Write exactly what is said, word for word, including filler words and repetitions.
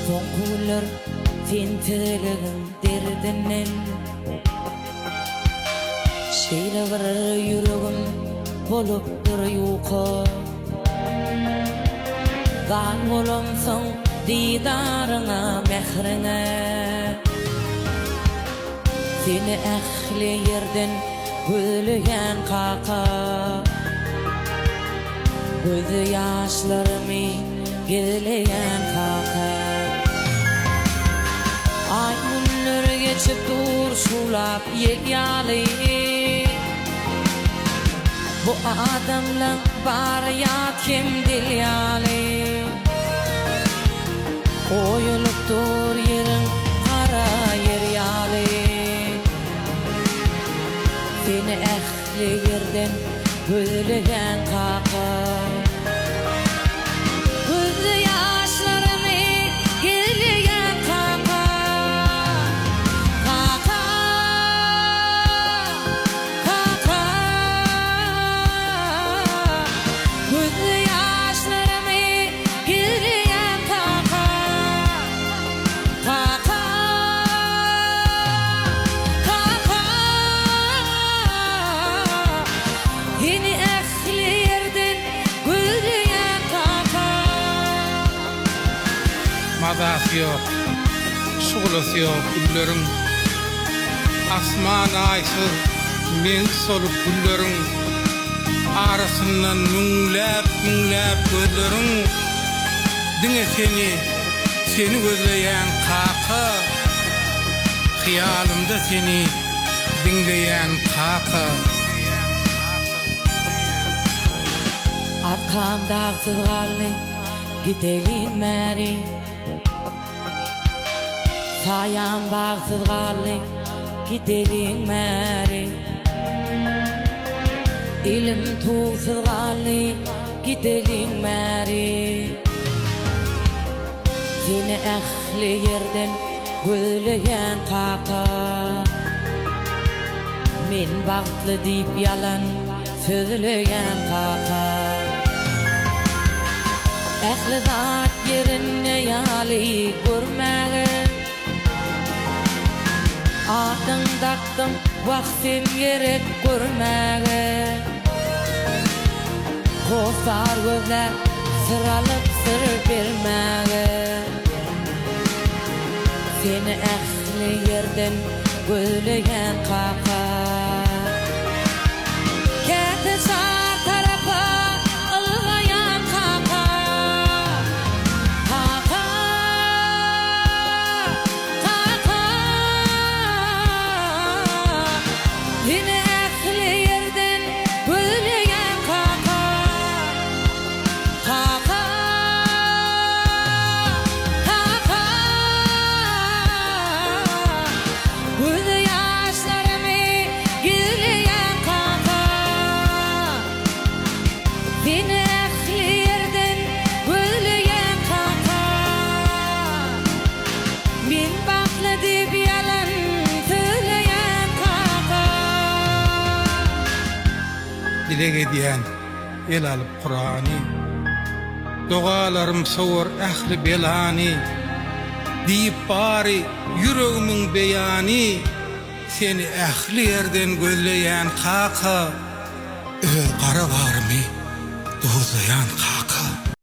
Soňkular sen tilegin derdinden şeýle bir ýüregim bolupdyr ýuka. Gan bolamsaň didaryňa mehriňe, seni ähli ýerden gözleýän kaka. Gözü ýaşlarymy geleýän kaka. Ay günler geçip dur şulap ýetýäli. Bu adamlar bar ya kim dilýäli. Oýulyp dur ýeriň kara ýerýäli. Seni ähli ýerden gözleýän kaka. Gözü ýaşlarymy geleýän kaka. Kaka, kaka. Gözü ýaşlarymy geleýän kaka. Kaka, kaka. Yeni ähli ýerden gözleýän kaka. Mazasy ýok, şugulasy ýok gülleriň. Asman aýsyz men solup gülleriň arasyndan müňläp müňläp gözleriň. Diňe seni, seni gözleýän kaka. Hyýalymda seni diňleýän kaka. Arkam dağsız gally gidelim meri. Sayam bağsız gally gidelim meri. Ilim tuğsuz gally gidelim meri. Seni ähli ýerden gözleýän kaka. Men bagtly diýip ýalan sözleýän kaka. Ähli zat ýerine ýaly görmäge. Adyň daktym wagtym gerek görmäge. Gosar gözler sıralyp sır bermäge. Seni ähli ýerden gözleýän kaka. Käte sar tarapa ılgayan kaka. Kaka, kaka. Yine ähli ýerden gözleýän kaka. Kaka, kaka. Gözü ýaşlarymy geleýän kaka. Seni ähli ýerden gözleýän kaka. Men bakly diýip ýalan söyleýän kaka. Dilek edýän el alyp Kur'any. Dogalarym sowar ähli belany. Diýip bary ýüregimiň beýany. Seni ähli ýerden gözleýän kaka. Öwel gara barmy gözleýän kaka.